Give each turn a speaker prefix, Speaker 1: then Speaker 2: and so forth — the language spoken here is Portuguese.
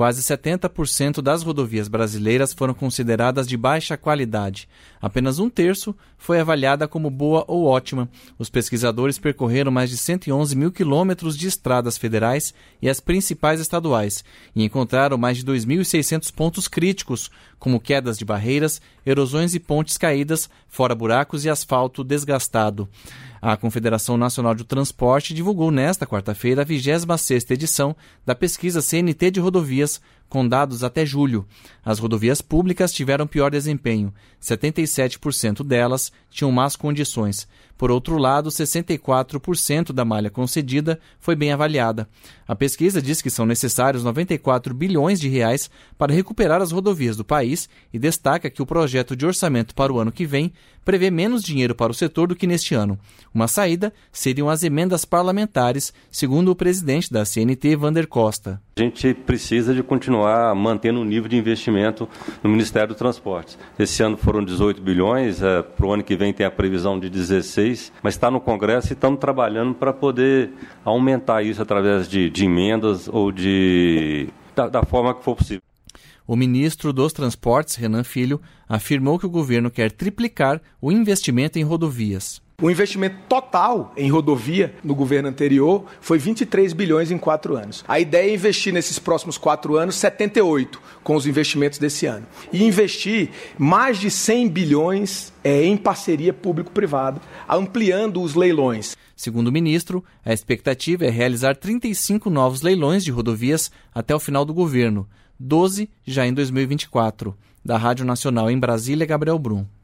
Speaker 1: Quase 70% das rodovias brasileiras foram consideradas de baixa qualidade. Apenas um terço foi avaliada como boa ou ótima. Os pesquisadores percorreram mais de 111 mil quilômetros de estradas federais e as principais estaduais e encontraram mais de 2.600 pontos críticos, como quedas de barreiras, erosões e pontes caídas, fora buracos e asfalto desgastado. A Confederação Nacional do Transporte divulgou nesta quarta-feira a 26ª edição da pesquisa CNT de rodovias, com dados até julho. As rodovias públicas tiveram pior desempenho. 77% delas tinham más condições. Por outro lado, 64% da malha concedida foi bem avaliada. A pesquisa diz que são necessários 94 bilhões de reais para recuperar as rodovias do país e destaca que o projeto de orçamento para o ano que vem prevê menos dinheiro para o setor do que neste ano. Uma saída seriam as emendas parlamentares, segundo o presidente da CNT, Vander Costa.
Speaker 2: A gente precisa de continuar mantendo o nível de investimento no Ministério do Transportes. Esse ano foram 18 bilhões, para o ano que vem tem a previsão de 16, mas está no Congresso e estamos trabalhando para poder aumentar isso através de emendas ou da forma que for possível.
Speaker 1: O ministro dos Transportes, Renan Filho, afirmou que o governo quer triplicar o investimento em rodovias.
Speaker 3: O investimento total em rodovia no governo anterior foi 23 bilhões em 4 anos. A ideia é investir nesses próximos 4 anos 78 com os investimentos desse ano. E investir mais de 100 bilhões em parceria público-privada, ampliando os leilões.
Speaker 1: Segundo o ministro, a expectativa é realizar 35 novos leilões de rodovias até o final do governo, 12 já em 2024. Da Rádio Nacional em Brasília, Gabriel Brum.